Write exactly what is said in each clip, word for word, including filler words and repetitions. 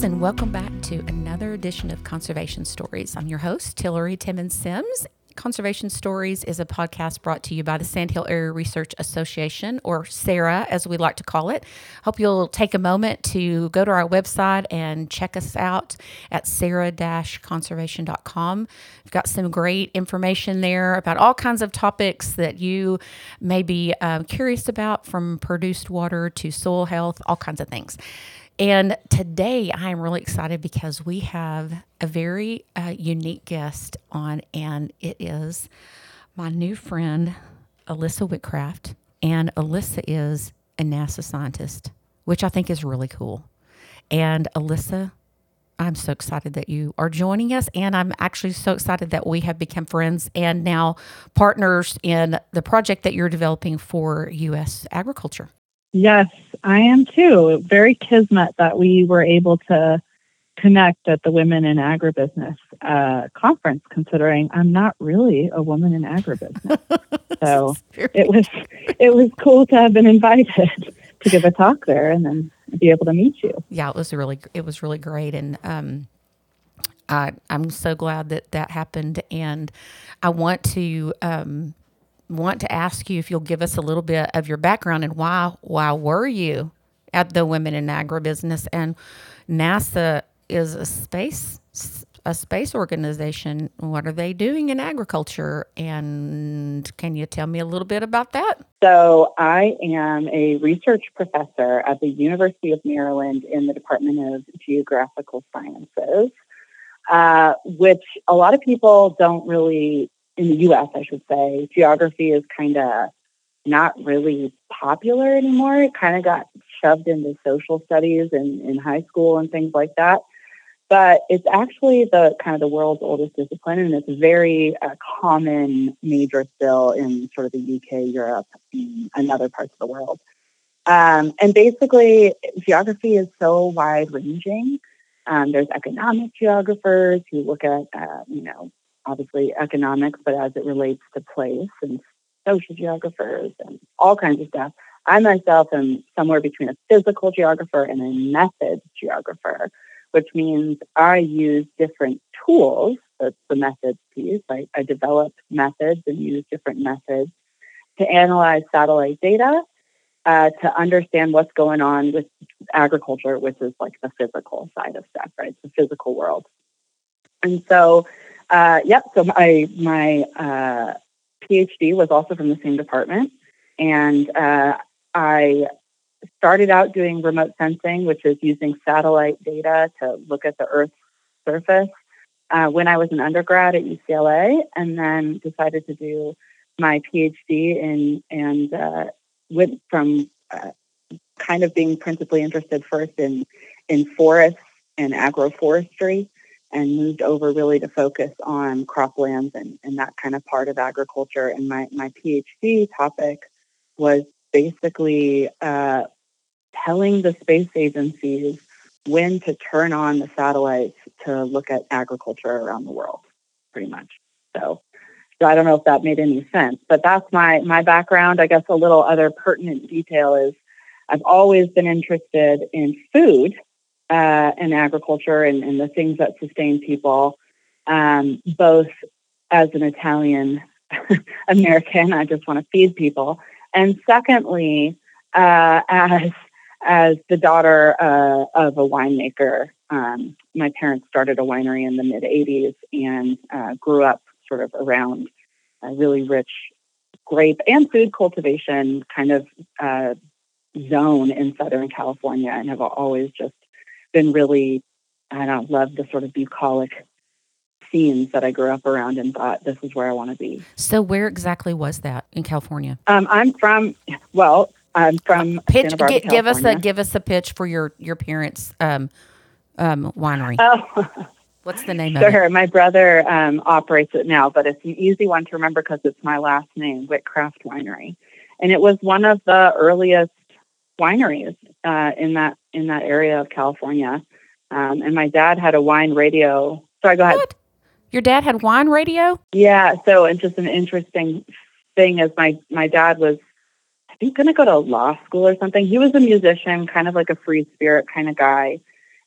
friends, and welcome back to another edition of Conservation Stories. I'm your host, Tillery Timmons Sims. Conservation Stories is a podcast brought to you by the Sandhill Area Research Association, or SARA, as we like to call it. Hope you'll take a moment to go to our website and check us out at sara dash conservation dot com. We've got some great information there about all kinds of topics that you may be um, curious about, from produced water to soil health, all kinds of things. And today I am really excited because we have a very uh, unique guest on, and it is my new friend, Alyssa Whitcraft. And Alyssa is a NASA scientist, which I think is really cool. And Alyssa, I'm so excited that you are joining us, and I'm actually so excited that we have become friends and now partners in the project that you're developing for U S agriculture. Yes, I am too. Very kismet that we were able to connect at the Women in Agribusiness uh, conference, considering I'm not really a woman in agribusiness. So it was it was cool to have been invited to give a talk there and then be able to meet you. Yeah, it was really it was really great, and um, I I'm so glad that that happened. And I want to. Um, want to ask you if you'll give us a little bit of your background and why why were you at the Women in Agribusiness. And NASA is a space a space organization. What are they doing in agriculture? And can you tell me a little bit about that? So I am a research professor at the University of Maryland in the Department of Geographical Sciences, uh, which a lot of people don't really, in the U S, I should say, geography is kind of not really popular anymore. It kind of got shoved into social studies in, in high school and things like that. But it's actually the kind of the world's oldest discipline, and it's a very uh, common major still in sort of the U K, Europe, and other parts of the world. Um, and basically, geography is so wide-ranging. Um, there's economic geographers who look at, uh, you know, obviously economics, but as it relates to place, and social geographers and all kinds of stuff. I myself am somewhere between a physical geographer and a methods geographer, which means I use different tools. That's the methods piece. I, I develop methods and use different methods to analyze satellite data uh, to understand what's going on with agriculture, which is like the physical side of stuff, right? The physical world. And so Uh, yep. So my my uh, PhD was also from the same department, and uh, I started out doing remote sensing, which is using satellite data to look at the Earth's surface uh, when I was an undergrad at U C L A, and then decided to do my PhD in and uh, went from uh, kind of being principally interested first in in forests and agroforestry, and moved over really to focus on croplands and, and that kind of part of agriculture. And my, my PhD topic was basically uh, telling the space agencies when to turn on the satellites to look at agriculture around the world, pretty much. So, so I don't know if that made any sense, but that's my, my background. I guess a little other pertinent detail is I've always been interested in food Uh, and agriculture and, and the things that sustain people, um, both as an Italian American, I just want to feed people, and secondly, uh, as as the daughter uh, of a winemaker. Um, my parents started a winery in the mid eighties and uh, grew up sort of around a really rich grape and food cultivation kind of uh, zone in Southern California, and have always just been really, I don't know, loved the sort of bucolic scenes that I grew up around and thought this is where I want to be. So where exactly was that in California? Um, I'm from, well, I'm from pitch, Santa Barbara, g- give us a California. give us a pitch for your your parents' um, um, winery. Oh, what's the name sure. of it? My brother um, operates it now, but it's an easy one to remember because it's my last name, Whitcraft Winery, and it was one of the earliest wineries uh, in that in that area of California. Um, and my dad had a wine radio. Sorry, go ahead. What? Your dad had wine radio? Yeah. So it's just an interesting thing is my, my dad was, I think, going to go to law school or something. He was a musician, kind of like a free spirit kind of guy.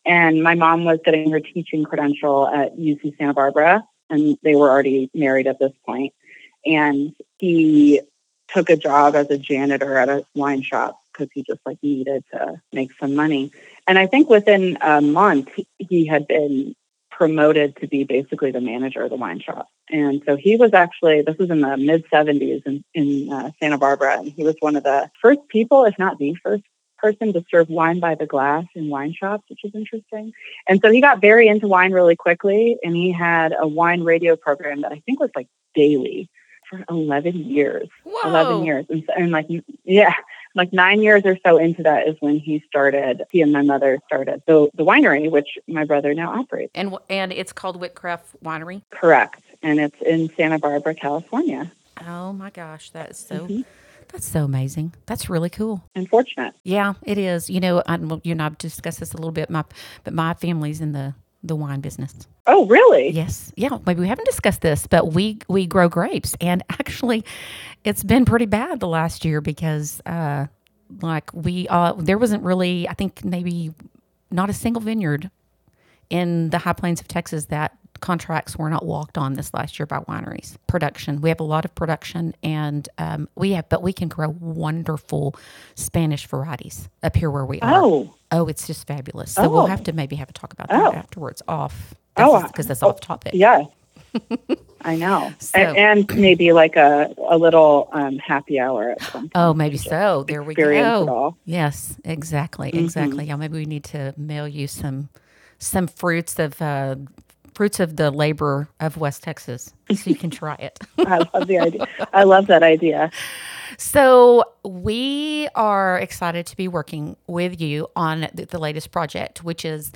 And my mom was getting her teaching credential at U C Santa Barbara, and they were already married at this point. And he took a job as a janitor at a wine shop because he just like needed to make some money. And I think within a month, he, he had been promoted to be basically the manager of the wine shop. And so he was actually, this was in the mid seventies in, in uh, Santa Barbara. And he was one of the first people, if not the first person to serve wine by the glass in wine shops, which is interesting. And so he got very into wine really quickly. And he had a wine radio program that I think was like daily for eleven years. Whoa. eleven years. And, and like, yeah, like nine years or so into that is when he started, he and my mother started the, the winery, which my brother now operates. And and it's called Whitcraft Winery? Correct. And it's in Santa Barbara, California. Oh my gosh, that is so, Mm-hmm. that's so amazing. That's really cool. Unfortunate. Yeah, it is. You know, I, you and I've discussed this a little bit, my, but my family's in the, the wine business. Oh, really? Yes. Yeah. Maybe we haven't discussed this, but we, we grow grapes, and actually it's been pretty bad the last year because, uh, like we, uh, there wasn't really, I think maybe not a single vineyard in the high plains of Texas that contracts were not walked on this last year by wineries. Production. We have a lot of production, and, um, we have, but we can grow wonderful Spanish varieties up here where we are. Oh. Oh, it's just fabulous. So Oh. we'll have to maybe have a talk about that Oh. afterwards off. Oh, Because that's off topic. Yeah. I know. So- and, and maybe like a, a little um, happy hour at some point. Oh, maybe so. There we experience it go. all. Yes, exactly, Mm-hmm. exactly. Yeah, maybe we need to mail you some some fruits of uh, fruits of the labor of West Texas, so you can try it. I love the idea. I love that idea. So we are excited to be working with you on the, the latest project, which is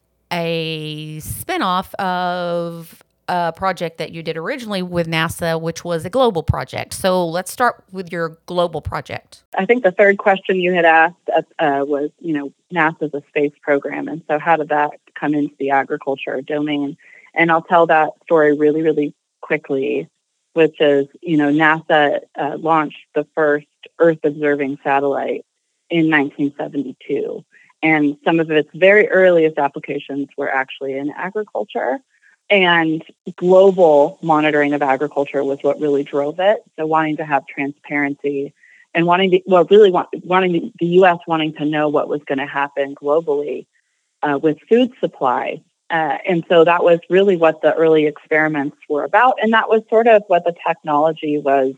a spinoff of a project that you did originally with NASA, which was a global project. So let's start with your global project. I think the third question you had asked uh, was, you know, NASA's a space program. And so how did that come into the agriculture domain? And I'll tell that story really, really quickly, which is, you know, NASA uh, launched the first Earth-observing satellite in nineteen seventy-two. And some of its very earliest applications were actually in agriculture. And global monitoring of agriculture was what really drove it. So wanting to have transparency and wanting to, well, really want, wanting to, the U S wanting to know what was going to happen globally uh, with food supply. Uh, and so that was really what the early experiments were about. And that was sort of what the technology was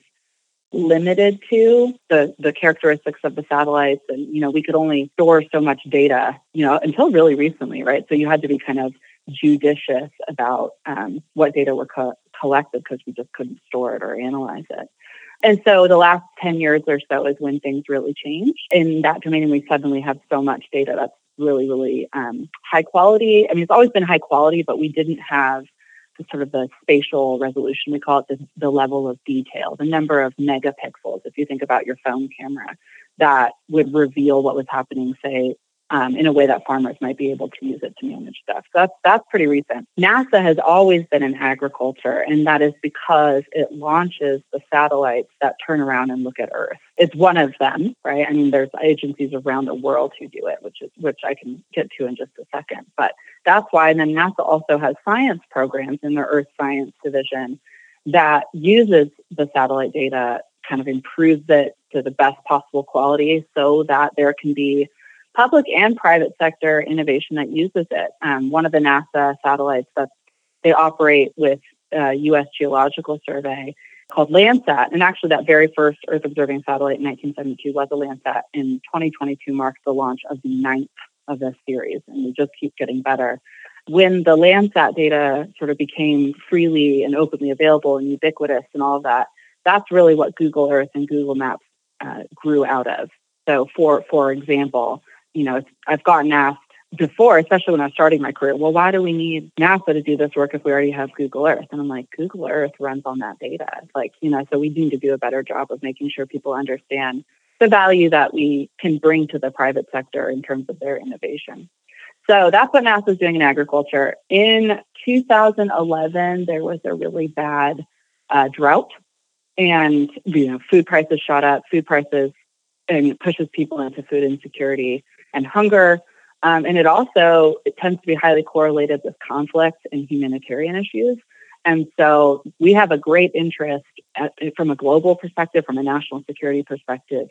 limited to, the, the characteristics of the satellites. And, you know, we could only store so much data, you know, until really recently, right? So you had to be kind of judicious about um, what data were co- collected because we just couldn't store it or analyze it. And so the last ten years or so is when things really changed in that domain. And we suddenly have so much data that's really, really um, high quality. I mean, it's always been high quality, but we didn't have the sort of the spatial resolution. We call it the, the level of detail, the number of megapixels. If you think about your phone camera, that would reveal what was happening, say, Um, in a way that farmers might be able to use it to manage stuff. So that's, that's pretty recent. NASA has always been in agriculture, and that is because it launches the satellites that turn around and look at Earth. It's one of them, right? I mean, there's agencies around the world who do it, which is which I can get to in just a second. But that's why. And then NASA also has science programs in their Earth Science Division that uses the satellite data, kind of improves it to the best possible quality so that there can be public and private sector innovation that uses it. Um, one of the NASA satellites that they operate with uh, U S Geological Survey called Landsat, and actually that very first Earth observing satellite in nineteen seventy-two was a Landsat. In twenty twenty-two marks the launch of the ninth of this series, and we just keep getting better. When the Landsat data sort of became freely and openly available and ubiquitous and all of that, that's really what Google Earth and Google Maps uh, grew out of. So for for example, you know, I've gotten asked before, especially when I was starting my career, well, why do we need NASA to do this work if we already have Google Earth? And I'm like, Google Earth runs on that data. It's like, you know, so we need to do a better job of making sure people understand the value that we can bring to the private sector in terms of their innovation. So that's what NASA is doing in agriculture. In two thousand eleven, there was a really bad uh, drought, and, you know, food prices shot up. Food prices and pushes people into food insecurity and hunger. Um, and it also it tends to be highly correlated with conflict and humanitarian issues. And so we have a great interest at, from a global perspective, from a national security perspective,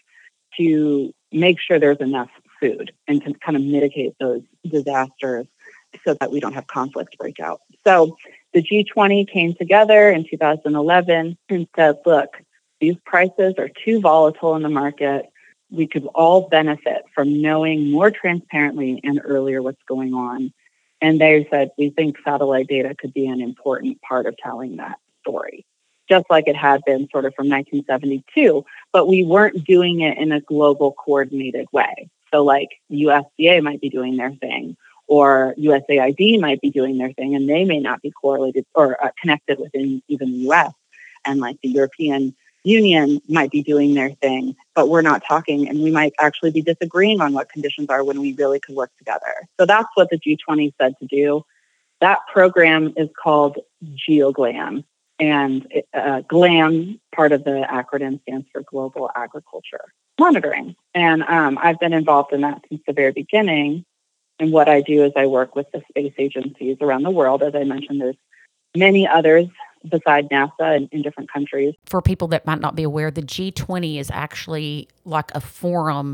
to make sure there's enough food and to kind of mitigate those disasters so that we don't have conflict break out. So the G twenty came together in two thousand eleven and said, look, these prices are too volatile in the market. We could all benefit from knowing more transparently and earlier what's going on. And they said, we think satellite data could be an important part of telling that story, just like it had been sort of from nineteen seventy-two, but we weren't doing it in a global coordinated way. So like U S D A might be doing their thing, or U S A I D might be doing their thing, and they may not be correlated or uh, connected within even the U S. And like the European Union might be doing their thing, but we're not talking, and we might actually be disagreeing on what conditions are when we really could work together. So that's what the G twenty said to do. That program is called GEOGLAM, and uh, GLAM, part of the acronym, stands for Global Agriculture Monitoring. And um, I've been involved in that since the very beginning. And what I do is I work with the space agencies around the world. As I mentioned, there's many others beside NASA in, in different countries. For people that might not be aware, the G twenty is actually like a forum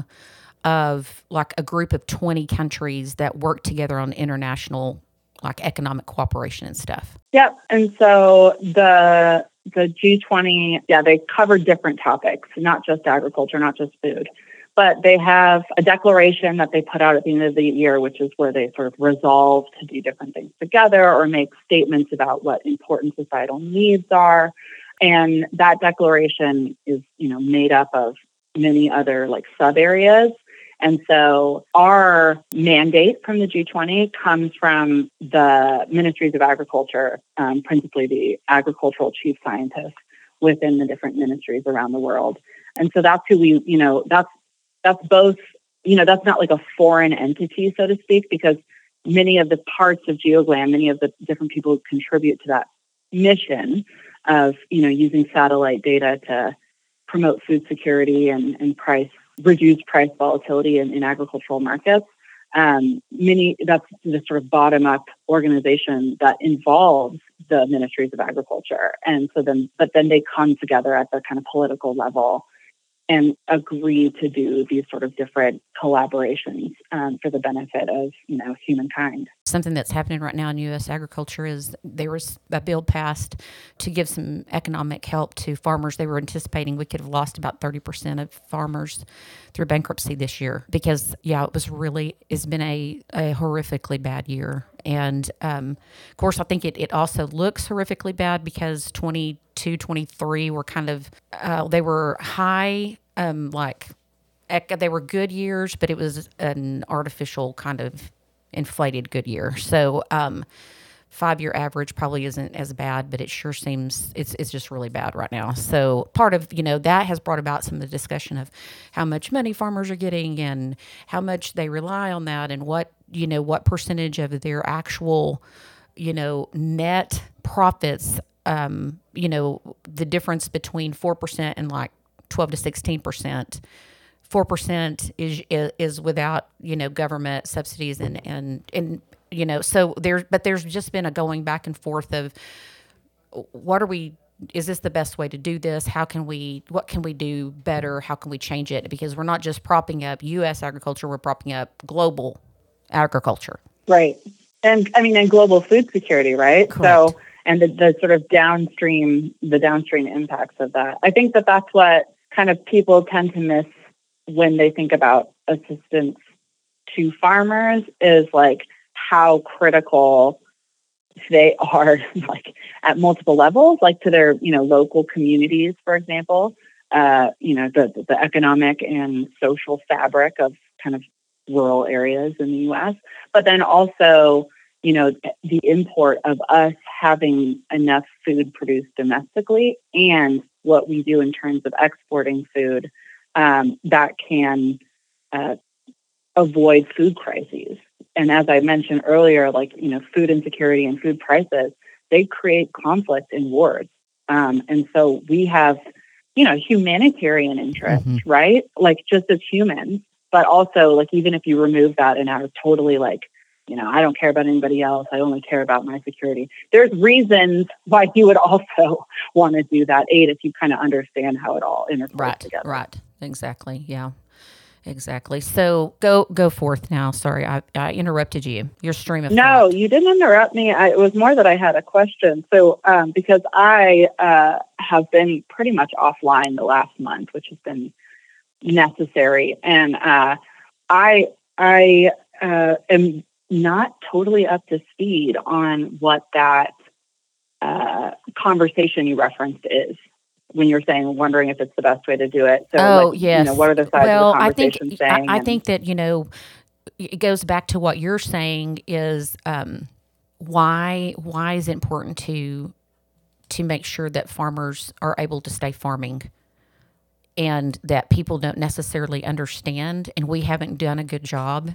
of like a group of twenty countries that work together on international like economic cooperation and stuff. Yep. And so the the G twenty, yeah, they cover different topics, not just agriculture, not just food. But they have a declaration that they put out at the end of the year, which is where they sort of resolve to do different things together or make statements about what important societal needs are. And that declaration is, you know, made up of many other like sub areas. And so our mandate from the G twenty comes from the Ministries of Agriculture, um, principally the agricultural chief scientists within the different ministries around the world. And so that's who we, you know, that's That's both, you know, that's not like a foreign entity, so to speak, because many of the parts of GEOGLAM, many of the different people who contribute to that mission of, you know, using satellite data to promote food security and, and price, reduce price volatility in, in agricultural markets. Um, many, that's the sort of bottom-up organization that involves the Ministries of Agriculture. And so then, but then they come together at the kind of political level and agree to do these sort of different collaborations um, for the benefit of, you know, humankind. Something that's happening right now in U S agriculture is there was a bill passed to give some economic help to farmers. They were anticipating we could have lost about thirty percent of farmers through bankruptcy this year because, yeah, it was really, it's been a, a horrifically bad year. And, um, of course, I think it, it also looks horrifically bad because twenty-two, twenty-three were kind of, uh, they were high, um, like, they were good years, but it was an artificial kind of inflated good year. So um, five-year average probably isn't as bad, but it sure seems it's it's just really bad right now. So part of, you know, that has brought about some of the discussion of how much money farmers are getting and how much they rely on that and what, you know, what percentage of their actual, you know, net profits, um, you know, the difference between four percent and like twelve to sixteen percent. Four percent is is without, you know, government subsidies and and and you know, so there's but there's just been a going back and forth of what are we is this the best way to do this? How can we what can we do better? How can we change it? Because we're not just propping up U S agriculture, we're propping up global agriculture. Right. And I mean, and global food security, right? Correct. So and the, the sort of downstream the downstream impacts of that. I think that that's what kind of people tend to miss when they think about assistance to farmers is like how critical they are like at multiple levels, like to their, you know, local communities, for example, uh, you know, the, the economic and social fabric of kind of rural areas in the U S, but then also, you know, the import of us having enough food produced domestically and what we do in terms of exporting food Um, that can uh, avoid food crises. And as I mentioned earlier, like, you know, food insecurity and food prices, they create conflict and wars. Um, and so we have, you know, humanitarian interests, mm-hmm. right? Like just as humans, but also like, even if you remove that and are totally like, you know, I don't care about anybody else, I only care about my security, there's reasons why you would also want to do that aid if you kind of understand how it all interplays right, together. Right. Exactly. Yeah. Exactly. So go go forth now. Sorry, I, I interrupted you. Your stream of no, thought. You didn't interrupt me. I, it was more that I had a question. So um, because I uh, have been pretty much offline the last month, which has been necessary, and uh, I I uh, am not totally up to speed on what that uh, conversation you referenced is. When you're saying, wondering if it's the best way to do it. So, Oh, like, yes. you know, what are the sides well, of the I think conversation I, saying? I and, think that, you know, it goes back to what you're saying is um, why why is it important to to make sure that farmers are able to stay farming, and that people don't necessarily understand, and we haven't done a good job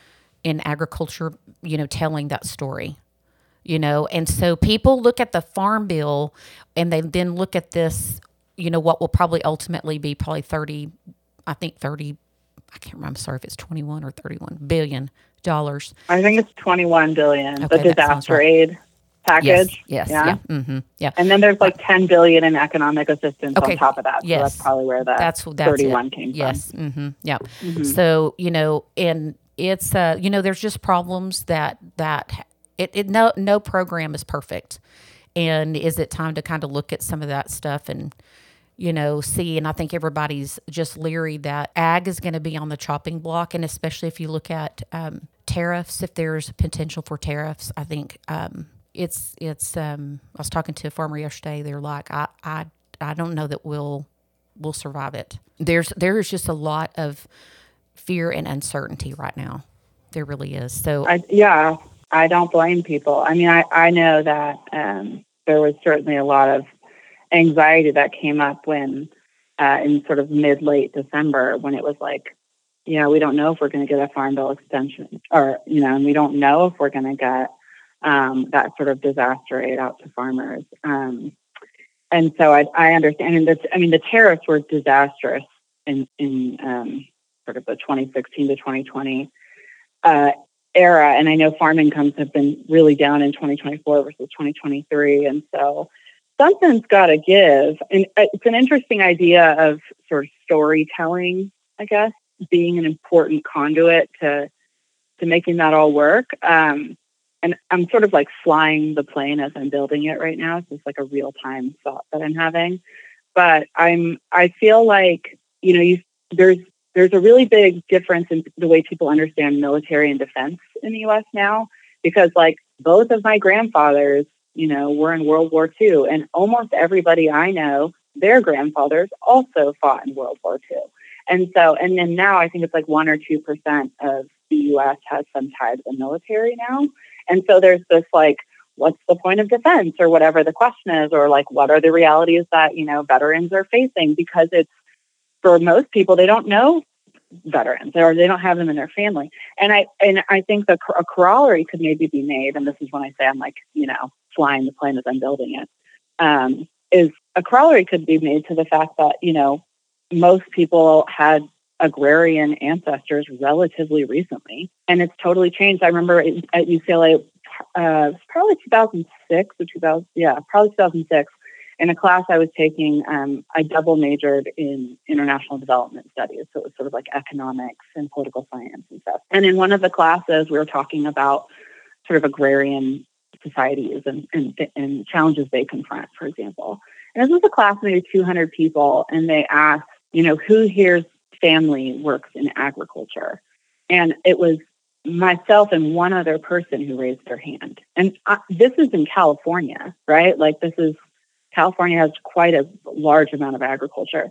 in agriculture, you know, telling that story. You know, and so people look at the farm bill and they then look at this, you know, what will probably ultimately be probably thirty, I think thirty, I can't remember, I'm sorry if it's twenty-one or thirty-one billion dollars. I think it's twenty-one billion, Okay, the that sounds disaster right. aid package. Yes, yes, Yeah. yeah, mm-hmm, yeah. And then there's like Right. ten billion in economic assistance Okay, on top of that. So that's yes, probably where that that's that's thirty-one it. came Yes, mm-hmm, yeah. from. hmm So, you know, and it's uh, you know, there's just problems that that it, it no no program is perfect. And is it time to kind of look at some of that stuff and, you know, see? And I think everybody's just leery that ag is going to be on the chopping block. And especially if you look at um, tariffs, if there's potential for tariffs, I think um, it's, it's, um, I was talking to a farmer yesterday. They're like, I, I, I don't know that we'll, we'll survive it. There's, there is just a lot of fear and uncertainty right now. There really is. So, I, yeah, I don't blame people. I mean, I, I know that um, there was certainly a lot of anxiety that came up when uh, in sort of mid, late December, when it was like, you know, we don't know if we're going to get a farm bill extension, or, you know, and we don't know if we're going to get um, that sort of disaster aid out to farmers. Um, and so I, I understand. And I mean, the tariffs were disastrous in, in um, sort of the twenty sixteen to twenty twenty uh, era. And I know farm incomes have been really down in twenty twenty-four versus twenty twenty-three. And so something's got to give. And it's an interesting idea of sort of storytelling, I guess, being an important conduit to to making that all work. Um, and I'm sort of like flying the plane as I'm building it right now. So it's like a real time thought that I'm having. But I'm I feel like, you know, you, there's there's a really big difference in the way people understand military and defense in the U S now, because like both of my grandfathers, you know, were in World War Two, and almost everybody I know, their grandfathers also fought in World War Two. And so, and then now I think it's like one or two percent of the U S has some tie to the military now. And so there's this like, what's the point of defense, or whatever the question is, or like, what are the realities that, you know, veterans are facing? Because it's, for most people, they don't know veterans, or they don't have them in their family. And I, and I think the a corollary could maybe be made, and this is when I say I'm like, you know, flying the plane as I'm building it, um, is a corollary could be made to the fact that, you know, most people had agrarian ancestors relatively recently, and it's totally changed. I remember at U C L A, uh, probably two thousand six or two thousand, yeah, probably two thousand six, in a class I was taking, um, I double majored in international development studies. So it was sort of like economics and political science and stuff. And in one of the classes, we were talking about sort of agrarian societies and, and, and challenges they confront, for example. And this was a class of maybe two hundred people, and they asked, you know, who here's family works in agriculture? And it was myself and one other person who raised their hand. And I, this is in California, right? Like this is, California has quite a large amount of agriculture.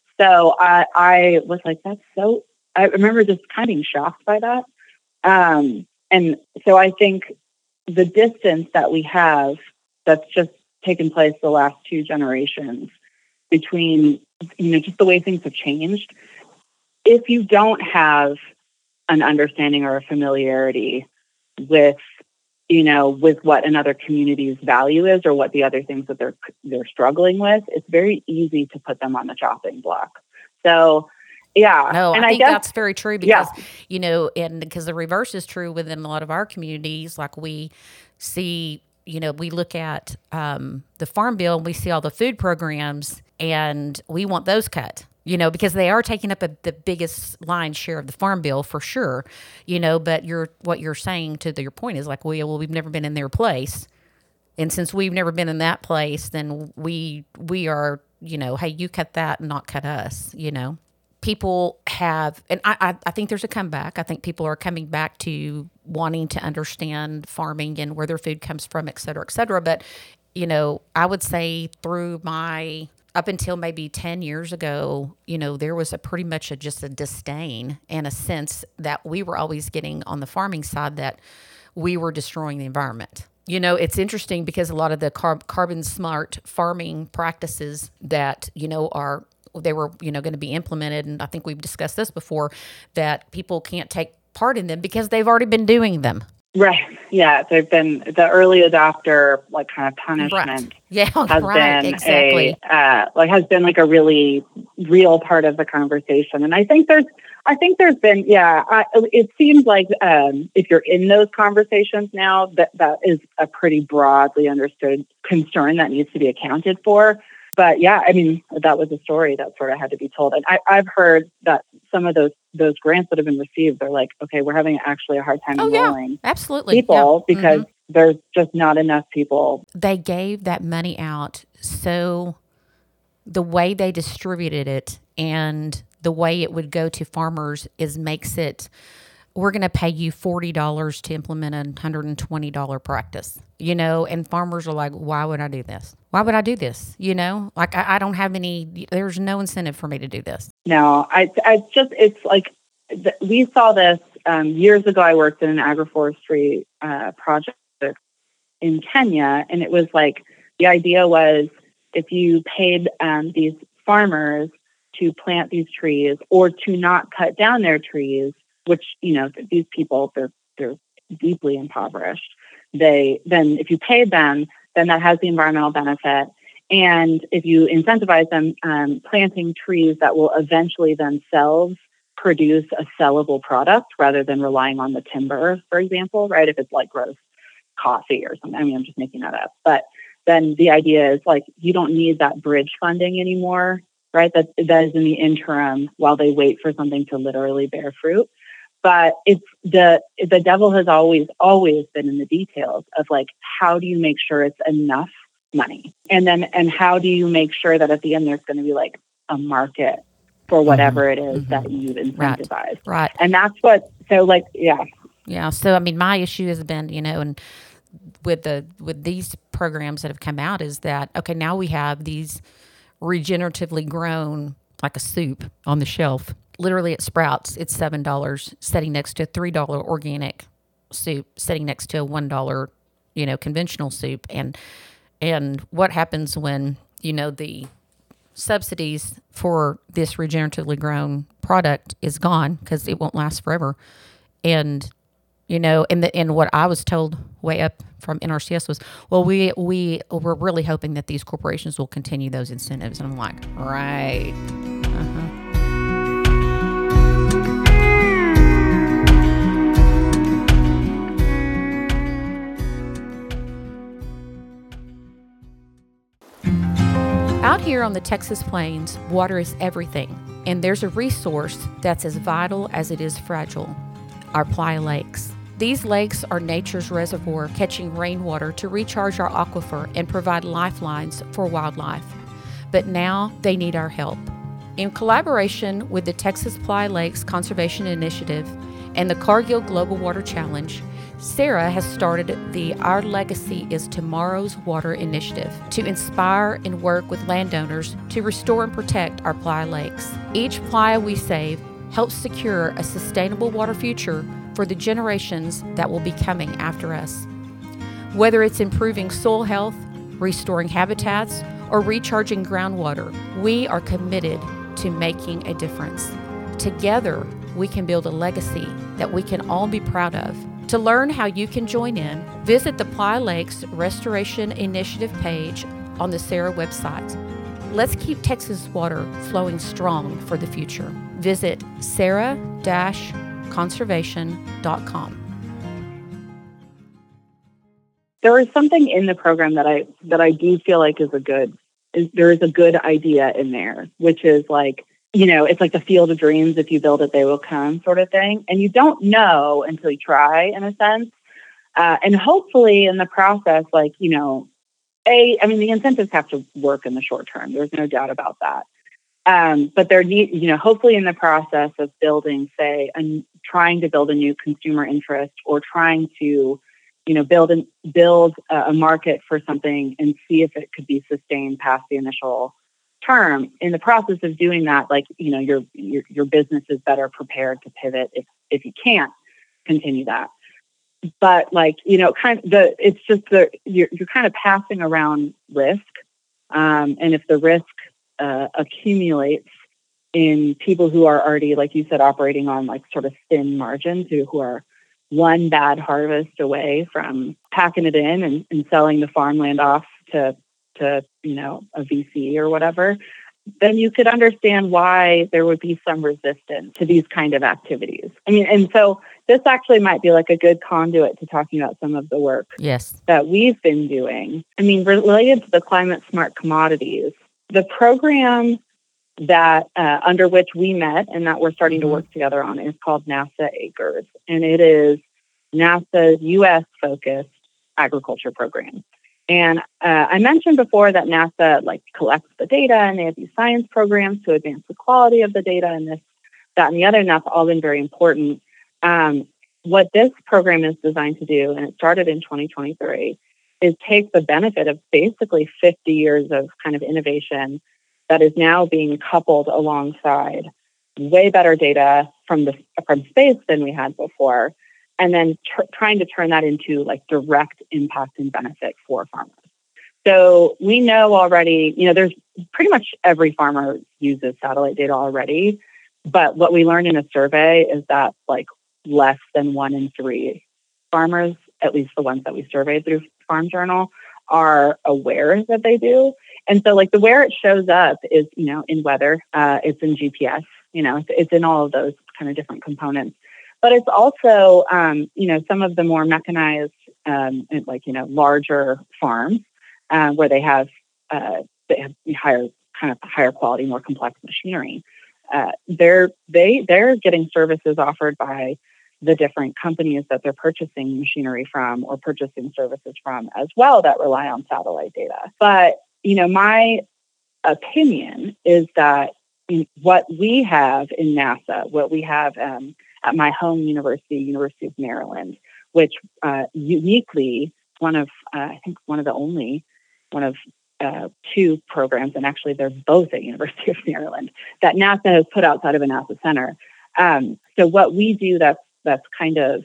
So I, I was like, that's so, I remember just kind of being shocked by that. Um, and so I think the distance that we have that's just taken place the last two generations between, you know, just the way things have changed. If you don't have an understanding or a familiarity with, you know, with what another community's value is, or what the other things that they're they're struggling with, it's very easy to put them on the chopping block. So Yeah. No, and I I think guess, that's very true because, yeah. you know, and because the reverse is true within a lot of our communities. Like we see, you know, we look at um, the Farm Bill and we see all the food programs and we want those cut, you know, because they are taking up a, the biggest line share of the Farm Bill for sure, you know, but you're, what you're saying to the, your point is like, we, well, we've never been in their place. And since we've never been in that place, then we, we are, you know, hey, you cut that and not cut us, you know. People have, and I, I, I think there's a comeback. I think people are coming back to wanting to understand farming and where their food comes from, et cetera, et cetera. But, you know, I would say through my, up until maybe ten years ago, you know, there was a pretty much a, just a disdain and a sense that we were always getting on the farming side that we were destroying the environment. You know, it's interesting because a lot of the carb, carbon smart farming practices that, you know, are, they were, you know, going to be implemented. And I think we've discussed this before, that people can't take part in them because they've already been doing them. Right. Yeah. They've been the early adopter, like kind of punishment. Right. Yeah. Has right. been Exactly. a, uh, like has been like a really real part of the conversation. And I think there's, I think there's been, yeah, I, it seems like um, if you're in those conversations now, that that is a pretty broadly understood concern that needs to be accounted for. But yeah, I mean, that was a story that sort of had to be told. And I, I've heard that some of those those grants that have been received, they're like, okay, we're having actually a hard time oh, enrolling yeah, absolutely. people yeah. because mm-hmm. there's just not enough people. They gave that money out. So the way they distributed it and the way it would go to farmers is makes it, we're going to pay you forty dollars to implement a one hundred twenty dollars practice, you know, and farmers are like, why would I do this? Why would I do this? You know, like I, I don't have any, there's no incentive for me to do this. No, I, I just, it's like, th- we saw this um, years ago. I worked in an agroforestry uh, project in Kenya, and it was like, the idea was if you paid um, these farmers to plant these trees or to not cut down their trees, which, you know, these people, they're, they're deeply impoverished. They, then if you paid them, then that has the environmental benefit. And if you incentivize them um, planting trees that will eventually themselves produce a sellable product rather than relying on the timber, for example, right? If it's like gross coffee or something, I mean, I'm just making that up. But then the idea is like, you don't need that bridge funding anymore, right? That, that is in the interim while they wait for something to literally bear fruit. But it's the the devil has always, always been in the details of like, how do you make sure it's enough money? And then, and how do you make sure that at the end there's going to be like a market for whatever mm-hmm. it is mm-hmm. that you've incentivized? Right. right. And that's what, so like, yeah. Yeah. So, I mean, my issue has been, you know, and with the, with these programs that have come out is that, okay, now we have these regeneratively grown, like a soup on the shelf. Literally at Sprouts, it's seven dollars sitting next to a three dollars organic soup, sitting next to a one dollar, you know, conventional soup. And, and what happens when, you know, the subsidies for this regeneratively grown product is gone because it won't last forever. And, you know, and the, and what I was told way up from N R C S was, well, we, we, we're really hoping that these corporations will continue those incentives. And I'm like, right. Uh-huh. Out here on the Texas plains, water is everything, and there's a resource that's as vital as it is fragile, our Playa Lakes. These lakes are nature's reservoir, catching rainwater to recharge our aquifer and provide lifelines for wildlife. But now they need our help. In collaboration with the Texas Playa Lakes Conservation Initiative and the Cargill Global Water Challenge, Sarah has started the Our Legacy is Tomorrow's Water initiative to inspire and work with landowners to restore and protect our playa lakes. Each playa we save helps secure a sustainable water future for the generations that will be coming after us. Whether it's improving soil health, restoring habitats, or recharging groundwater, we are committed to making a difference. Together, we can build a legacy that we can all be proud of. To learn how you can join in, visit the Playa Lakes Restoration Initiative page on the Sarah website. Let's keep Texas water flowing strong for the future. visit sarah dash conservation dot com. There is something in the program that I that I do feel like is a good is there is a good idea in there, which is like, you know, it's like the field of dreams. If you build it, they will come, sort of thing. And you don't know until you try, in a sense. Uh, and hopefully, in the process, like, you know, a I mean, the incentives have to work in the short term. There's no doubt about that. Um, but there need, you know, hopefully, in the process of building, say, and trying to build a new consumer interest, or trying to, you know, build and build a, a market for something and see if it could be sustained past the initial term. In the process of doing that, like, you know, your your, your business is better prepared to pivot if if you can't continue that. But like, you know, kind of the it's just the you're you're kind of passing around risk, um, and if the risk uh, accumulates in people who are already, like you said, operating on like sort of thin margins, who who are one bad harvest away from packing it in and, and selling the farmland off to, to, you know, a V C or whatever, then you could understand why there would be some resistance to these kind of activities. I mean, and so this actually might be like a good conduit to talking about some of the work yes. that we've been doing. I mean, related to the climate smart commodities, the program that uh, under which we met and that we're starting to work together on is called NASA Acres. And it is NASA's U S-focused agriculture program. And uh, I mentioned before that NASA like collects the data, and they have these science programs to advance the quality of the data, and this, that, and the other, and that's all been very important. Um, what this program is designed to do, and it started in twenty twenty-three, is take the benefit of basically fifty years of kind of innovation that is now being coupled alongside way better data from the from space than we had before, and then tr- trying to turn that into like direct impact and benefit for farmers. So we know already, you know, there's pretty much every farmer uses satellite data already, but what we learned in a survey is that like less than one in three farmers, at least the ones that we surveyed through Farm Journal, are aware that they do. And so like the where it shows up is, you know, in weather, uh, it's in G P S, you know, it's, it's in all of those kind of different components. But it's also, um, you know, some of the more mechanized, um, like, you know, larger farms uh, where they have, uh, they have higher, kind of higher quality, more complex machinery. Uh, they're, they, they're getting services offered by the different companies that they're purchasing machinery from or purchasing services from as well that rely on satellite data. But, you know, my opinion is that what we have in NASA, what we have um, at my home university, University of Maryland, which uh, uniquely one of, uh, I think one of the only, one of uh, two programs, and actually they're both at University of Maryland, that NASA has put outside of a NASA center. Um, so what we do that's that's kind of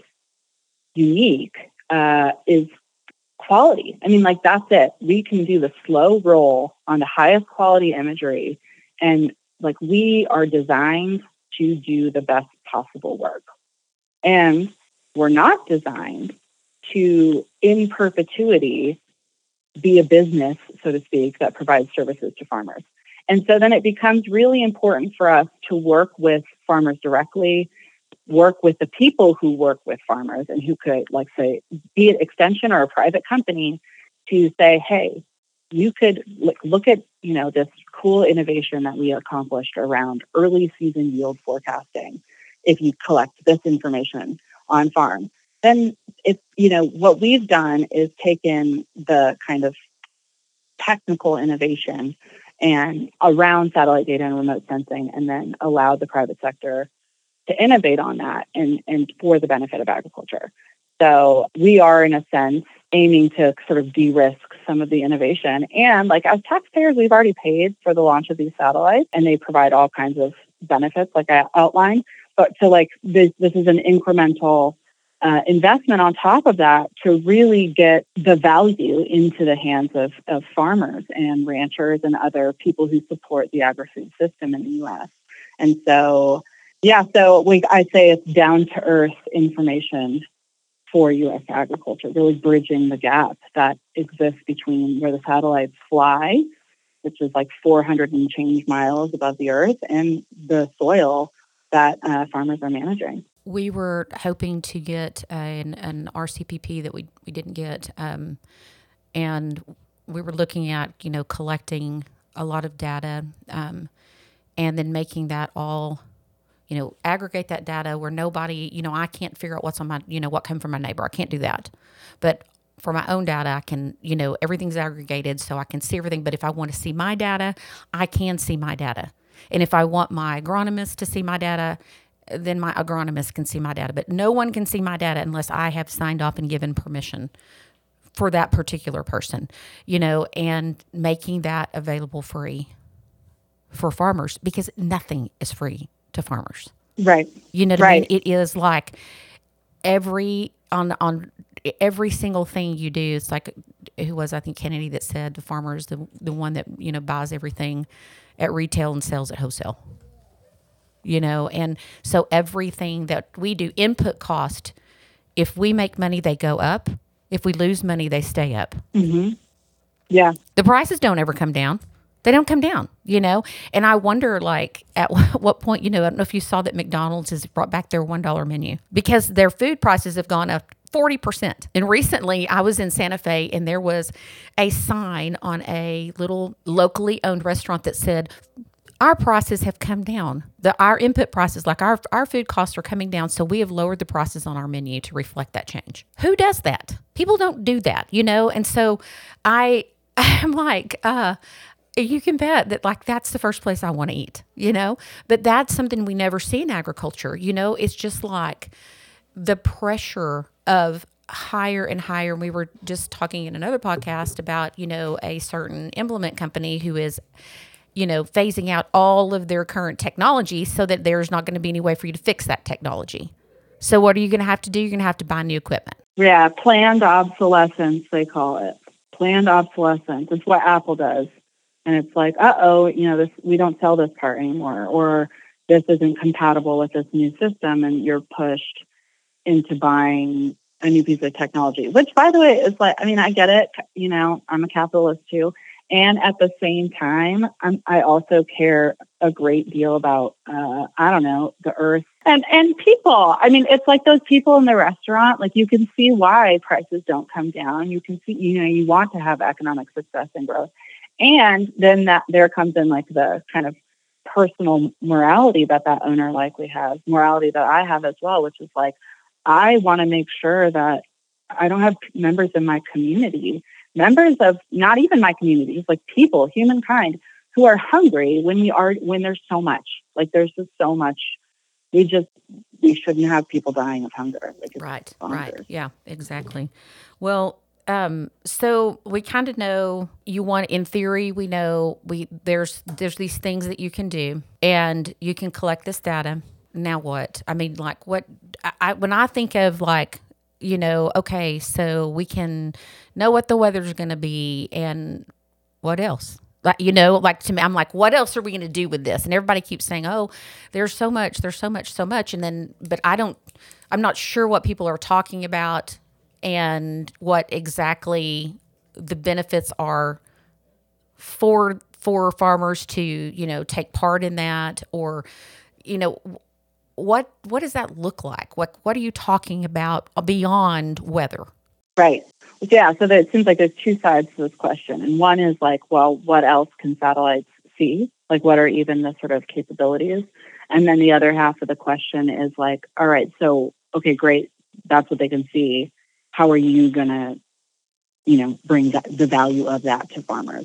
unique uh, is quality. I mean, like, that's it. We can do the slow roll on the highest quality imagery, and like we are designed to do the best possible work. And we're not designed to, in perpetuity, be a business, so to speak, that provides services to farmers. And so then it becomes really important for us to work with farmers directly, work with the people who work with farmers and who could, like, say, be it Extension or a private company, to say, hey, you could look, look at, you know, this cool innovation that we accomplished around early season yield forecasting. If you collect this information on farm, then it's, you know, what we've done is taken the kind of technical innovation and around satellite data and remote sensing, and then allowed the private sector to innovate on that and, and for the benefit of agriculture. So we are, in a sense, aiming to sort of de-risk some of the innovation. And like, as taxpayers, we've already paid for the launch of these satellites, and they provide all kinds of benefits, like I outlined. But to like, this, this is an incremental uh, investment on top of that to really get the value into the hands of, of farmers and ranchers and other people who support the agri-food system in the U S. And so, yeah, so we, I say it's down-to-earth information for U S agriculture, really bridging the gap that exists between where the satellites fly, which is like four hundred and change miles above the earth, and the soil that uh, farmers are managing. We were hoping to get an, an R C P P that we, we didn't get. Um, and we were looking at, you know, collecting a lot of data um, and then making that all, you know, aggregate that data where nobody, you know, I can't figure out what's on my, you know, what came from my neighbor. I can't do that. But for my own data, I can, you know, everything's aggregated so I can see everything. But if I want to see my data, I can see my data. And if I want my agronomist to see my data, then my agronomist can see my data. But no one can see my data unless I have signed off and given permission for that particular person, you know, and making that available free for farmers, because nothing is free to farmers. Right. You know what right. I mean? It is like every, on, on every single thing you do, it's like, who was, I think Kennedy, that said the farmer is the, the one that, you know, buys everything at retail and sells at wholesale. You know, and so everything that we do, input cost, if we make money, they go up. If we lose money, they stay up. Mm-hmm. Yeah. The prices don't ever come down. They don't come down, you know? And I wonder, like, at what point, you know, I don't know if you saw that McDonald's has brought back their one dollar menu because their food prices have gone up forty percent. And recently I was in Santa Fe and there was a sign on a little locally owned restaurant that said, our prices have come down. The our input prices, like our our food costs are coming down, so we have lowered the prices on our menu to reflect that change. Who does that? People don't do that, you know? And so I I'm like, uh, you can bet that, like, that's the first place I want to eat, you know? But that's something we never see in agriculture, you know? It's just like the pressure of higher and higher. And we were just talking in another podcast about, you know, a certain implement company who is, you know, phasing out all of their current technology so that there's not going to be any way for you to fix that technology. So what are you going to have to do? You're going to have to buy new equipment. Yeah, planned obsolescence, they call it. Planned obsolescence. It's what Apple does. And it's like, uh-oh, you know, this we don't sell this part anymore, or this isn't compatible with this new system, and you're pushed into buying a new piece of technology, which, by the way, is like, I mean, I get it. You know, I'm a capitalist too. And at the same time, I'm, I also care a great deal about, uh, I don't know, the earth and, and people. I mean, it's like those people in the restaurant, like you can see why prices don't come down. You can see, you know, you want to have economic success and growth. And then that there comes in like the kind of personal morality that that owner likely has, morality that I have as well, which is like, I want to make sure that I don't have members in my community, members of not even my communities, like people, humankind, who are hungry when we are, when there's so much, like there's just so much. We just, we shouldn't have people dying of hunger. Like right, right. Yeah, exactly. Well, um, so we kind of know you want, in theory, we know we, there's, there's these things that you can do and you can collect this data. Now what? I mean, like what, I, when I think of like, you know, okay, so we can know what the weather's going to be and what else? Like, you know, like to me, I'm like, what else are we going to do with this? And everybody keeps saying, oh, there's so much, there's so much, so much. And then, but I don't, I'm not sure what people are talking about and what exactly the benefits are for, for farmers to, you know, take part in that, or, you know, what, what does that look like? What, what are you talking about beyond weather? Right. Yeah. So that it seems like there's two sides to this question. And one is like, well, what else can satellites see? Like, what are even the sort of capabilities? And then the other half of the question is like, all right, so, okay, great. That's what they can see. How are you going to, you know, bring that, the value of that to farmers?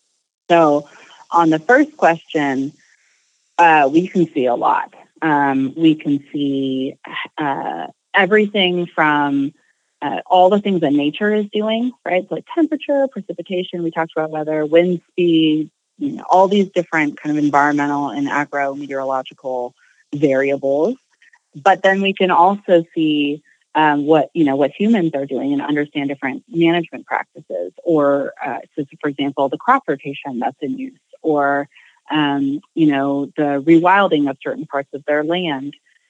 So on the first question, uh, we can see a lot. Um, we can see uh, everything from Uh, all the things that nature is doing, right? So like temperature, precipitation, we talked about weather, wind speed, you know, all these different kind of environmental and agro-meteorological variables. But then we can also see um, what, you know, what humans are doing and understand different management practices, or, uh, so for example, the crop rotation that's in use, or, um, you know, the rewilding of certain parts of their land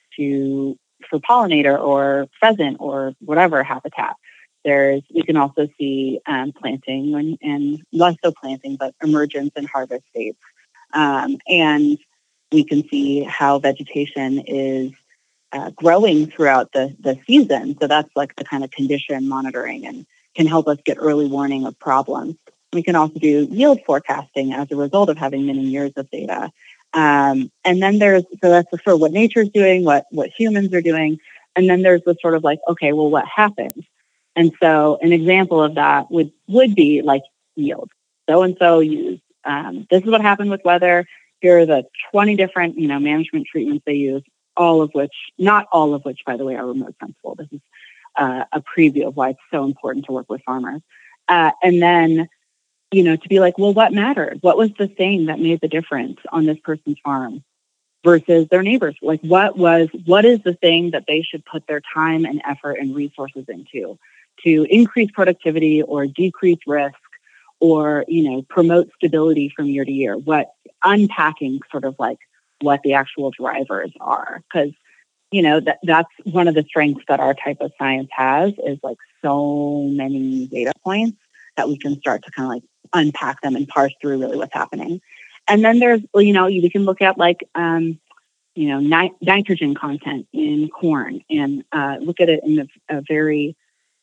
to for pollinator or pheasant or whatever habitat. There's, we can also see um, planting and, and less so planting, but emergence and harvest states. Um, and we can see how vegetation is uh, growing throughout the, the season. So that's like the kind of condition monitoring and can help us get early warning of problems. We can also do yield forecasting as a result of having many years of data. Um, and then there's, so that's the sort of what nature's doing, what, what humans are doing. And then there's the sort of like, okay, well, what happens? And so an example of that would, would be like yield. So-and-so used, um, this is what happened with weather. Here are the twenty different, you know, management treatments they use, all of which, not all of which, by the way, are remote sensible. This is uh, a preview of why it's so important to work with farmers. Uh, and then, you know, to be like, well, what mattered? What was the thing that made the difference on this person's farm versus their neighbors? Like, what was, what is the thing that they should put their time and effort and resources into to increase productivity or decrease risk or, you know, promote stability from year to year? What, unpacking sort of like what the actual drivers are. Because, you know, that that's one of the strengths that our type of science has is like so many data points that we can start to kind of like unpack them and parse through really what's happening. And then there's, you know, we can look at like, um, you know, ni- nitrogen content in corn and uh, look at it in a, a very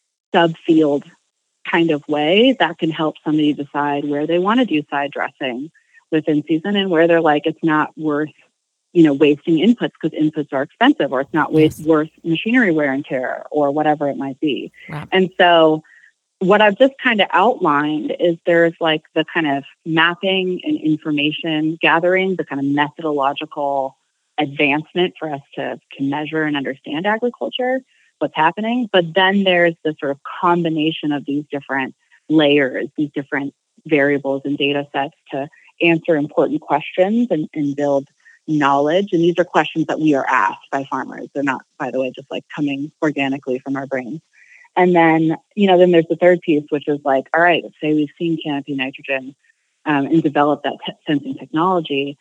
subfield kind of way that can help somebody decide where they want to do side dressing within season and where they're like, it's not worth, you know, wasting inputs because inputs are expensive, or it's not Yes. waste, worth machinery wear and tear or whatever it might be. Right. And so what I've just kind of outlined is there's like the kind of mapping and information gathering, the kind of methodological advancement for us to, to measure and understand agriculture, what's happening. But then there's the sort of combination of these different layers, these different variables and data sets to answer important questions and, and build knowledge. And these are questions that we are asked by farmers. They're not, by the way, just like coming organically from our brains. And then, you know, then there's the third piece, which is like, all right, let's say we've seen canopy nitrogen um, and developed that t- sensing technology.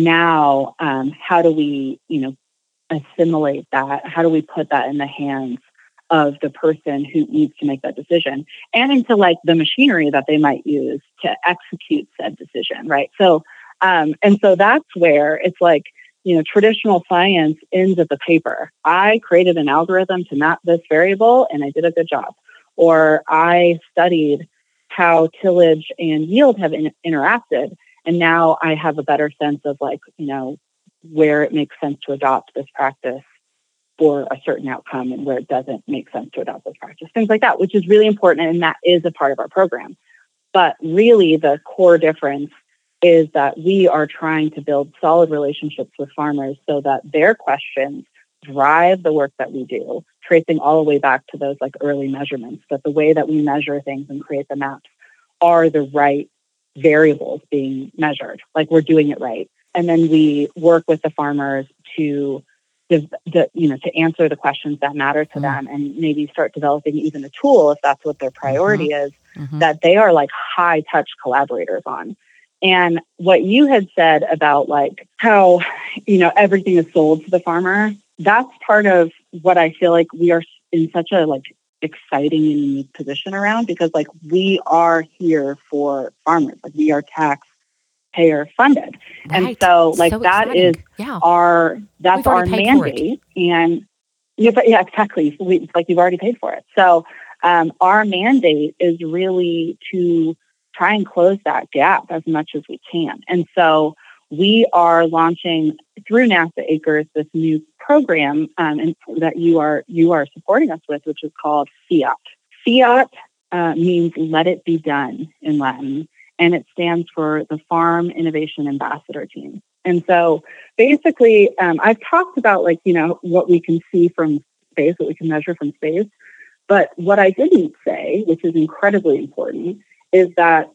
Now, um, how do we, you know, assimilate that? How do we put that in the hands of the person who needs to make that decision and into like the machinery that they might use to execute said decision, right? So, um, and so that's where it's like, you know, traditional science ends at the paper. I created an algorithm to map this variable and I did a good job. Or I studied how tillage and yield have in- interacted. And now I have a better sense of like, you know, where it makes sense to adopt this practice for a certain outcome and where it doesn't make sense to adopt this practice, things like that, which is really important. And that is a part of our program. But really the core difference is that we are trying to build solid relationships with farmers so that their questions drive the work that we do, tracing all the way back to those like early measurements, that the way that we measure things and create the maps are the right variables being measured, like we're doing it right. And then we work with the farmers to The, the, you know, to answer the questions that matter to mm-hmm. them and maybe start developing even a tool, if that's what their priority mm-hmm. is, mm-hmm. that they are like high touch collaborators on. And what you had said about like how, you know, everything is sold to the farmer, that's part of what I feel like we are in such a like exciting and unique position around, because like we are here for farmers, like we are tax payer funded. Right. And so like so that exciting. is yeah. our, that's our mandate. And yeah, but yeah, exactly. We, it's like you've already paid for it. So um, our mandate is really to try and close that gap as much as we can. And so we are launching through NASA Acres this new program um, and that you are you are supporting us with, which is called FIAT. FIAT uh, means let it be done in Latin. And it stands for the Farm Innovation Ambassador Team. And so basically, um, I've talked about like, you know, what we can see from space, what we can measure from space. But what I didn't say, which is incredibly important, is that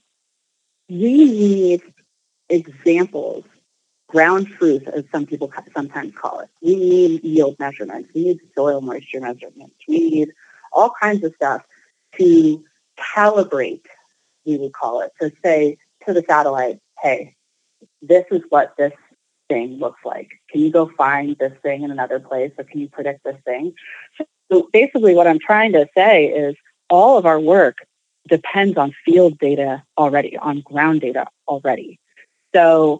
we need examples, ground truth, as some people sometimes call it. We need yield measurements. We need soil moisture measurements. We need all kinds of stuff to calibrate, we would call it, to say to the satellite, hey, this is what this thing looks like. Can you go find this thing in another place, or can you predict this thing? So basically what I'm trying to say is all of our work depends on field data already, on ground data already. So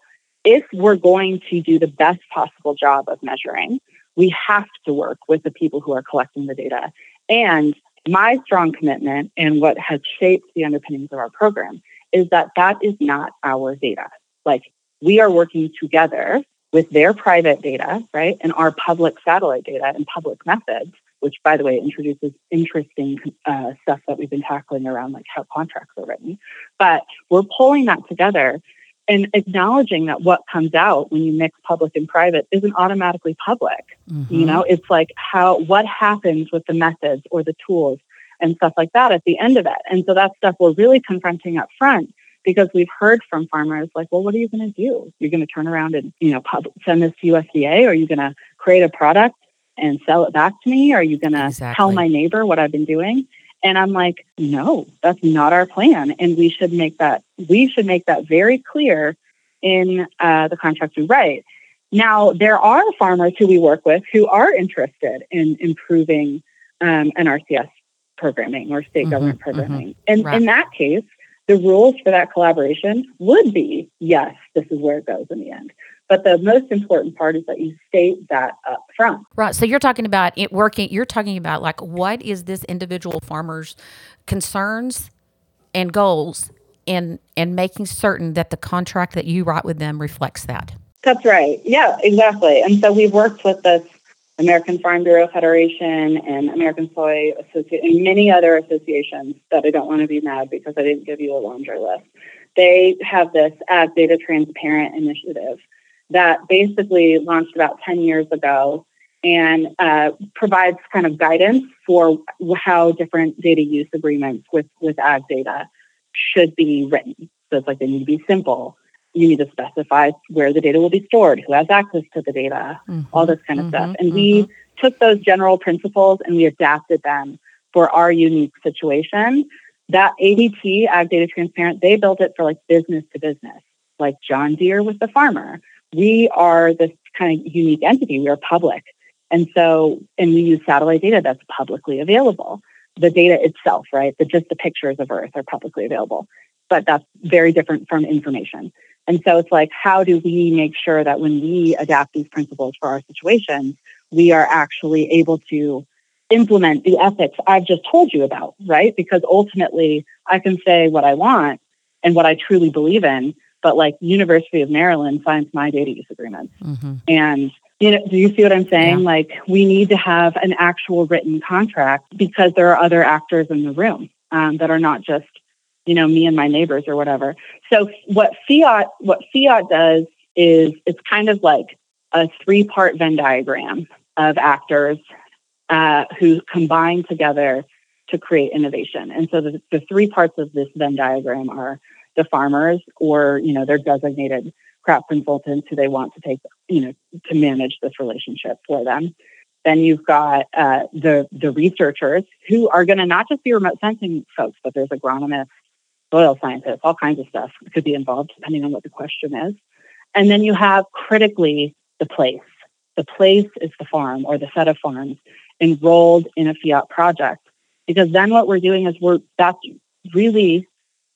if we're going to do the best possible job of measuring, we have to work with the people who are collecting the data. And my strong commitment and what has shaped the underpinnings of our program is that that is not our data. Like, we are working together with their private data, right, and our public satellite data and public methods, which, by the way, introduces interesting uh, stuff that we've been tackling around, like how contracts are written. But we're pulling that together and acknowledging that what comes out when you mix public and private isn't automatically public. Mm-hmm. You know, it's like how, what happens with the methods or the tools and stuff like that at the end of it. And so that's stuff we're really confronting up front, because we've heard from farmers like, well, what are you going to do? You're going to turn around and, you know, pub- send this to U S D A? Or are you going to create a product and sell it back to me? Are you going to exactly. tell my neighbor what I've been doing? And I'm like, no, that's not our plan. And we should make that, we should make that very clear in uh, the contracts we write. Now, there are farmers who we work with who are interested in improving um, N R C S programming or state mm-hmm, government programming. Mm-hmm. And right. in that case, the rules for that collaboration would be, yes, this is where it goes in the end. But the most important part is that you state that up front. Right. So you're talking about it working, you're talking about like, what is this individual farmer's concerns and goals, and, and making certain that the contract that you write with them reflects that. That's right. Yeah, exactly. And so we've worked with this American Farm Bureau Federation and American Soy Association and many other associations that I don't want to be mad because I didn't give you a laundry list. They have this Ag Data Transparent initiative that basically launched about ten years ago and uh, provides kind of guidance for how different data use agreements with, with ag data should be written. So it's like they need to be simple. You need to specify where the data will be stored, who has access to the data, mm-hmm, all this kind of mm-hmm, stuff. And mm-hmm. we took those general principles and we adapted them for our unique situation. That A D T, Ag Data Transparent, they built it for like business to business, like John Deere with the farmer. We are this kind of unique entity. We are public. And so, and we use satellite data that's publicly available. The data itself, right? The, just the pictures of Earth are publicly available. But that's very different from information. And so it's like, how do we make sure that when we adapt these principles for our situations, we are actually able to implement the ethics I've just told you about, right? Because ultimately, I can say what I want and what I truly believe in, but like University of Maryland signs my data use agreements. Mm-hmm. And, you know, do you see what I'm saying? Yeah. Like, we need to have an actual written contract because there are other actors in the room um, that are not just, you know, me and my neighbors or whatever. So what Fiat, what Fiat does is it's kind of like a three-part Venn diagram of actors uh, who combine together to create innovation. And so the, the three parts of this Venn diagram are the farmers, or, you know, their designated crop consultants who they want to take, you know, to manage this relationship for them. Then you've got uh, the the researchers who are going to not just be remote sensing folks, but there's agronomists, soil scientists, all kinds of stuff could be involved depending on what the question is. And then you have critically the place. The place is the farm or the set of farms enrolled in a Fiat project. Because then what we're doing is we're, that's really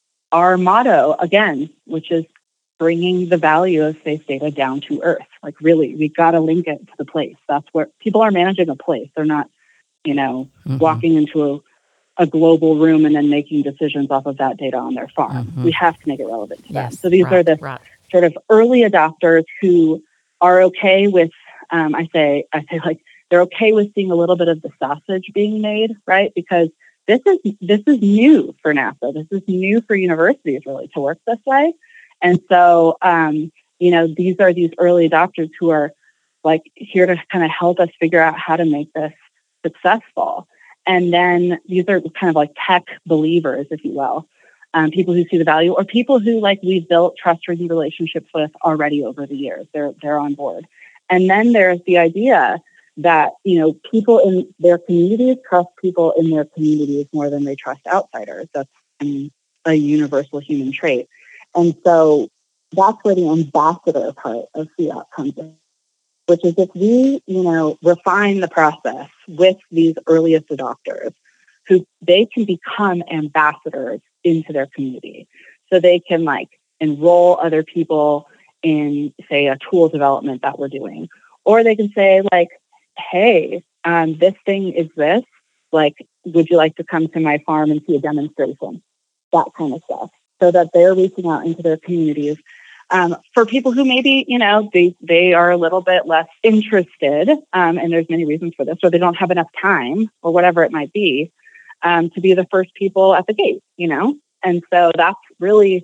our motto again, which is bringing the value of space data down to Earth. Like, really, we got to link it to the place. That's where people are managing a place. They're not, you know, mm-hmm. walking into a, a global room and then making decisions off of that data on their farm. Mm-hmm. We have to make it relevant to yes, them. So these right, are the right. sort of early adopters who are okay with, um, I say, I say like, they're okay with seeing a little bit of the sausage being made, right? Because this is this is new for NASA. This is new for universities, really, to work this way. And so, um, you know, these are these early adopters who are like here to kind of help us figure out how to make this successful. And then these are kind of like tech believers, if you will, um, people who see the value, or people who like we've built trustworthy relationships with already over the years. They're they're on board. And then there's the idea that, you know, people in their communities trust people in their communities more than they trust outsiders. That's I mean, a universal human trait. And so that's where the ambassador part of Fiat comes in, which is if we, you know, refine the process with these earliest adopters, who they can become ambassadors into their community. So they can like enroll other people in, say, a tool development that we're doing. Or they can say, like, hey, um, this thing is this. Like, would you like to come to my farm and see a demonstration? That kind of stuff. So that they're reaching out into their communities. Um, for people who maybe, you know, they, they are a little bit less interested, um, and there's many reasons for this, or they don't have enough time or whatever it might be, um, to be the first people at the gate, you know? And so that's really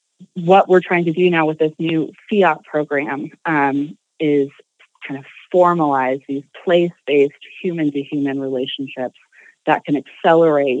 what we're trying to do now with this new FIAT program, um, is kind of formalize these place-based human-to-human relationships that can accelerate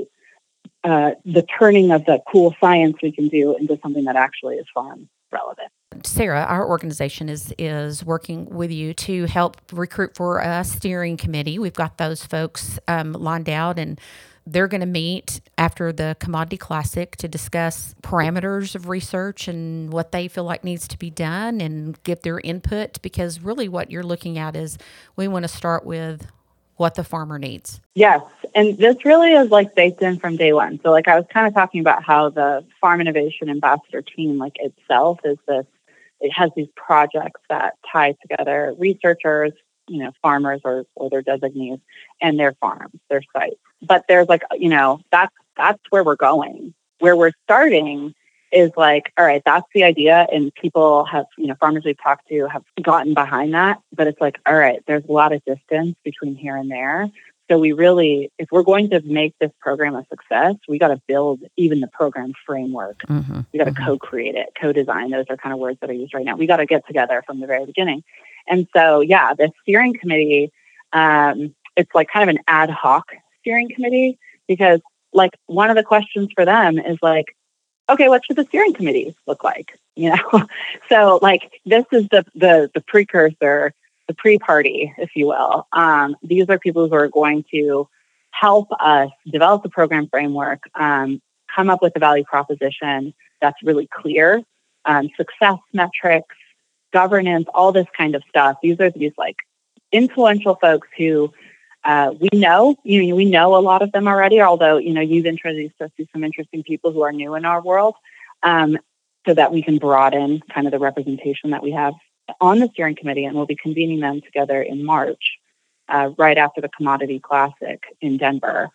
uh, the turning of the cool science we can do into something that actually is farm relevant. Sarah, our organization is is working with you to help recruit for a steering committee. We've got those folks um, lined out, and they're going to meet after the Commodity Classic to discuss parameters of research and what they feel like needs to be done and give their input, because really what you're looking at is we want to start with what the farmer needs. Yes. And this really is like baked in from day one. So like I was kind of talking about how the Farm Innovation Ambassador team like itself is this, it has these projects that tie together researchers, you know, farmers or, or their designees and their farms, their sites. But there's like, you know, that's, that's where we're going. Where we're starting is like, all right, that's the idea. And people have, you know, farmers we've talked to have gotten behind that. But it's like, all right, there's a lot of distance between here and there. So we really, if we're going to make this program a success, we got to build even the program framework. Mm-hmm. We got to mm-hmm. co-create it, co-design. Those are kind of words that I use right now. We got to get together from the very beginning. And so, yeah, the steering committee, um, it's like kind of an ad hoc steering committee, because like one of the questions for them is like, okay, what should the steering committee look like? You know, so like this is the the the precursor, the pre-party, if you will. Um, these are people who are going to help us develop the program framework, um, come up with a value proposition that's really clear, um, success metrics, governance, all this kind of stuff. These are these like influential folks who uh, we know, you know, we know a lot of them already, although, you know, you've introduced us to some interesting people who are new in our world, um, so that we can broaden kind of the representation that we have on the steering committee. And we'll be convening them together in March, uh, right after the Commodity Classic in Denver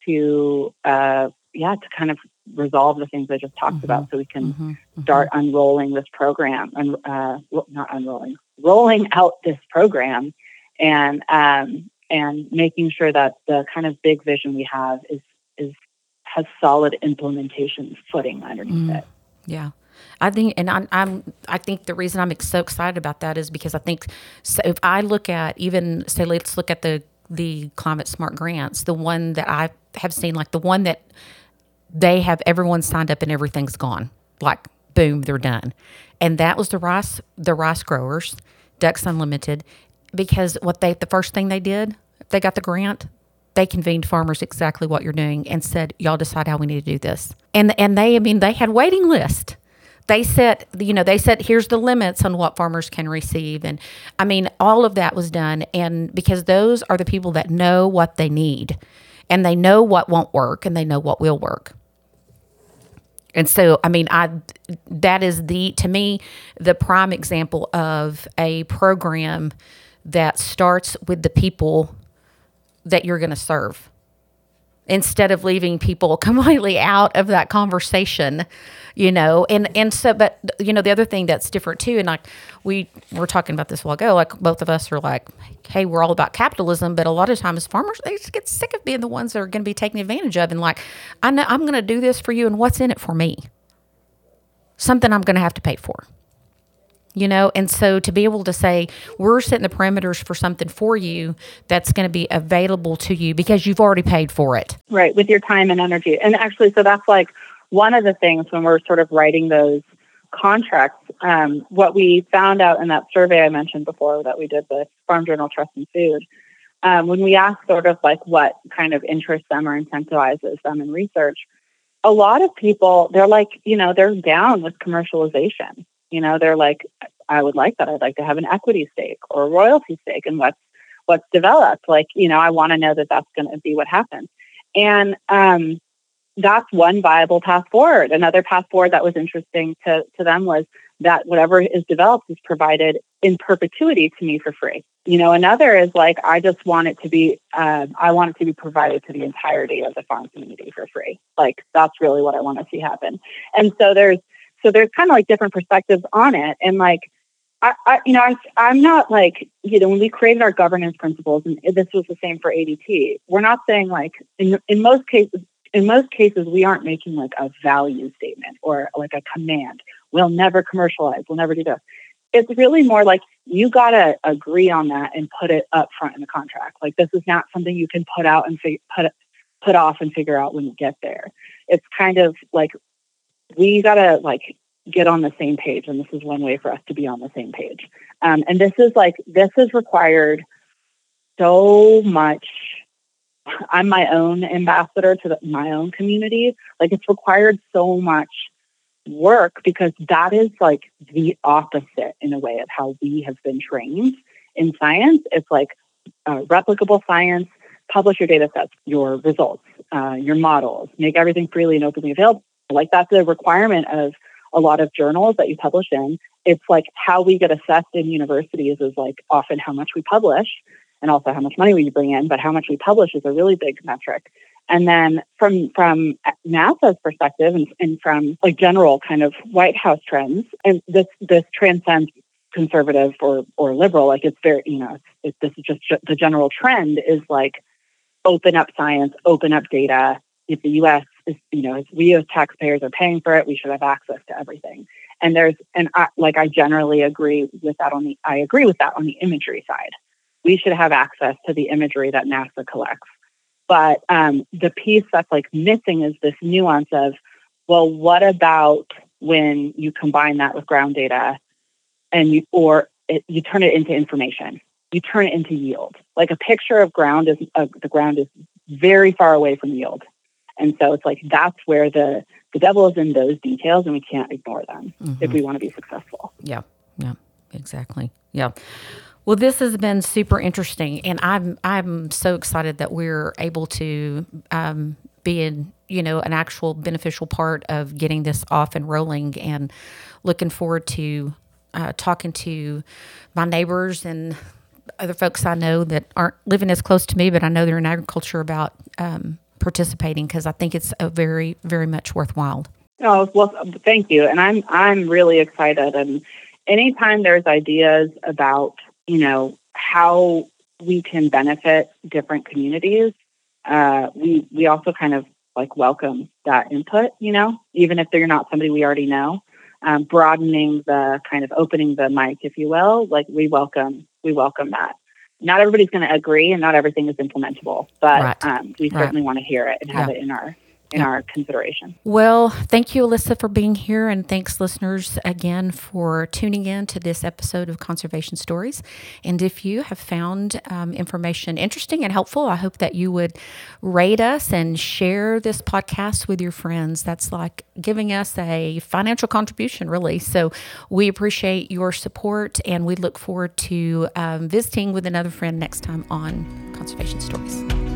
to, uh, yeah, to kind of resolve the things I just talked mm-hmm. about, so we can mm-hmm. start mm-hmm. unrolling this program and uh, not unrolling, rolling out this program, and um, and making sure that the kind of big vision we have is is has solid implementation footing underneath mm. it. Yeah. I think, and I'm, I'm, I think the reason I'm so excited about that is because I think, so if I look at even, say, let's look at the, the Climate Smart grants, the one that I have seen, like the one that they have everyone signed up and everything's gone, like boom, they're done. And that was the rice, the rice growers, Ducks Unlimited, because what they, the first thing they did, they got the grant, they convened farmers exactly what you're doing and said, y'all decide how we need to do this. And, and they, I mean, they had waiting list. They set, you know, they said, here's the limits on what farmers can receive. And I mean, all of that was done. And because those are the people that know what they need, and they know what won't work, and they know what will work. And so, I mean, I, that is the, to me, the prime example of a program that starts with the people that you're going to serve, instead of leaving people completely out of that conversation, you know. And, and so, but, you know, the other thing that's different too, and like we were talking about this a while ago, like both of us are like, hey, we're all about capitalism, but a lot of times farmers, they just get sick of being the ones that are going to be taken advantage of. And like, I know I'm going to do this for you, and what's in it for me? Something I'm going to have to pay for. You know, and so to be able to say, we're setting the parameters for something for you that's going to be available to you because you've already paid for it. Right, with your time and energy. And actually, so that's like one of the things when we're sort of writing those contracts, um, what we found out in that survey I mentioned before that we did with Farm Journal Trust and Food, um, when we asked sort of like what kind of interests them or incentivizes them in research, a lot of people, they're like, you know, they're down with commercialization. You know, they're like, I would like that. I'd like to have an equity stake or a royalty stake in what's what's developed. Like, you know, I want to know that that's going to be what happens. And um, that's one viable path forward. Another path forward that was interesting to, to them was that whatever is developed is provided in perpetuity to me for free. You know, another is like, I just want it to be, uh, I want it to be provided to the entirety of the farm community for free. Like, that's really what I want to see happen. And so there's, so there's kind of like different perspectives on it. And like, I, I you know, I'm, I'm not like, you know, when we created our governance principles, and this was the same for A D T, we're not saying like, in, in most cases, in most cases, we aren't making like a value statement or like a command. We'll never commercialize. We'll never do this. It's really more like you got to agree on that and put it up front in the contract. Like, this is not something you can put out and fig- put put off and figure out when you get there. It's kind of like we got to like get on the same page. And this is one way for us to be on the same page. Um, and this is like, this is required so much. I'm my own ambassador to the, my own community. Like, it's required so much work because that is like the opposite in a way of how we have been trained in science. It's like uh, replicable science, publish your data sets, your results, uh, your models, make everything freely and openly available. Like, that's a requirement of a lot of journals that you publish in. It's like how we get assessed in universities is like often how much we publish and also how much money we bring in, but how much we publish is a really big metric. And then from from NASA's perspective and, and from like general kind of White House trends, and this this transcends conservative or or liberal. Like, it's very, you know, it's, it, this is just the general trend is like open up science, open up data. If the U S is, you know, if we as taxpayers are paying for it, we should have access to everything. And there's, and I, like, I generally agree with that on the, I agree with that on the imagery side. We should have access to the imagery that NASA collects. But um, the piece that's like missing is this nuance of, well, what about when you combine that with ground data and you, or it, you turn it into information, you turn it into yield. Like, a picture of ground is, uh, the ground is very far away from yield. And so it's like, that's where the, the devil is in those details, and we can't ignore them mm-hmm. if we want to be successful. Yeah, yeah, exactly. Yeah. Well, this has been super interesting, and I'm I'm so excited that we're able to um, be in, you know, an actual beneficial part of getting this off and rolling, and looking forward to uh, talking to my neighbors and other folks I know that aren't living as close to me, but I know they're in agriculture about um, participating, because I think it's a very, very much worthwhile. Oh, well, thank you. And I'm I'm really excited. And anytime there's ideas about, you know, how we can benefit different communities, uh, we we also kind of like welcome that input, you know, even if they're not somebody we already know, um, broadening the kind of opening the mic, if you will, like we welcome, we welcome that. Not everybody's going to agree and not everything is implementable, but right. um, we certainly right. want to hear it and have yeah. it in our in yeah. our consideration. Well, thank you, Alyssa, for being here, and thanks, listeners, again for tuning in to this episode of Conservation Stories. And if you have found um, information interesting and helpful, I hope that you would rate us and share this podcast with your friends. That's like giving us a financial contribution, really. So we appreciate your support, and we look forward to um, visiting with another friend next time on Conservation Stories.